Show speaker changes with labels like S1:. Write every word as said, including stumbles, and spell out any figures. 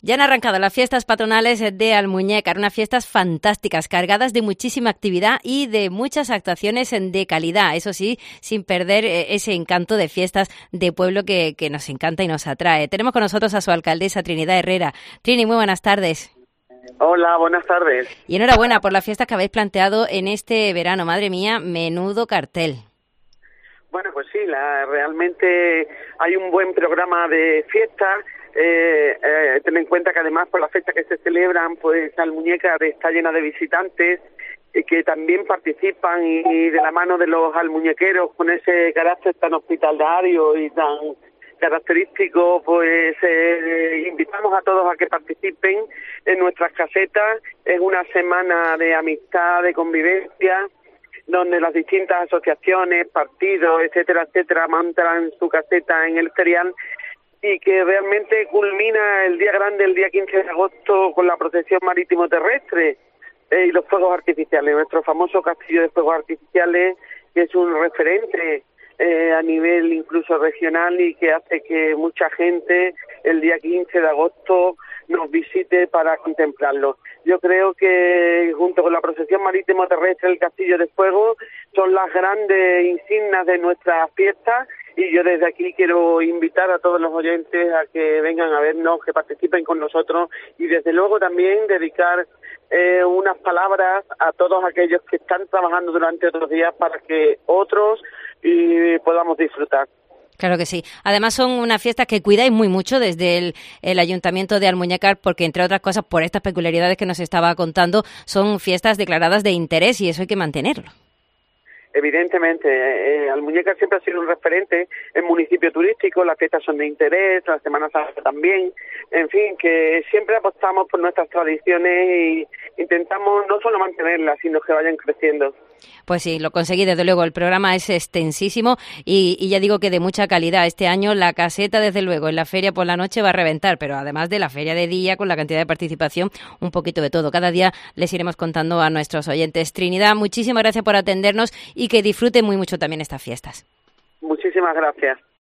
S1: Ya han arrancado las fiestas patronales de Almuñécar, unas fiestas fantásticas, cargadas de muchísima actividad y de muchas actuaciones de calidad, eso sí, sin perder ese encanto de fiestas de pueblo que, que nos encanta y nos atrae. Tenemos con nosotros a su alcaldesa, Trinidad Herrera. Trini, muy buenas tardes.
S2: Hola, buenas tardes.
S1: Y enhorabuena por las fiestas que habéis planteado en este verano. Madre mía, menudo cartel.
S2: Bueno, pues sí, la, realmente hay un buen programa de fiestas. Eh, eh, ten en cuenta que además por las fechas que se celebran, pues Almuñécar está llena de visitantes eh, que también participan y, y de la mano de los almuñequeros con ese carácter tan hospitalario y tan característico, pues eh, invitamos a todos a que participen en nuestras casetas. Es una semana de amistad, de convivencia, donde las distintas asociaciones, partidos, etcétera, etcétera, montan su caseta en el ferial y que realmente culmina el día grande, el día quince de agosto, con la procesión marítimo terrestre eh, y los fuegos artificiales. Nuestro famoso castillo de fuegos artificiales, que es un referente eh, a nivel incluso regional y que hace que mucha gente el día quince de agosto nos visite para contemplarlo. Yo creo que junto con la procesión marítimo terrestre, el Castillo de Fuego, son las grandes insignias de nuestras fiestas y yo desde aquí quiero invitar a todos los oyentes a que vengan a vernos, que participen con nosotros y desde luego también dedicar eh, unas palabras a todos aquellos que están trabajando durante otros días para que otros y podamos disfrutar.
S1: Claro que sí. Además son unas fiestas que cuidáis muy mucho desde el, el Ayuntamiento de Almuñécar porque, entre otras cosas, por estas peculiaridades que nos estaba contando, son fiestas declaradas de interés y eso hay que mantenerlo.
S2: Evidentemente, eh, Almuñécar siempre ha sido un referente en municipio turístico, las fiestas son de interés, la Semana Santa también, en fin, que siempre apostamos por nuestras tradiciones y intentamos no solo mantenerlas, sino que vayan creciendo.
S1: Pues sí, lo conseguí, desde luego. El programa es extensísimo y, y ya digo que de mucha calidad. Este año la caseta, desde luego, en la feria por la noche va a reventar, pero además de la feria de día, con la cantidad de participación, un poquito de todo. Cada día les iremos contando a nuestros oyentes. Trinidad, muchísimas gracias por atendernos y que disfruten muy mucho también estas fiestas.
S2: Muchísimas gracias.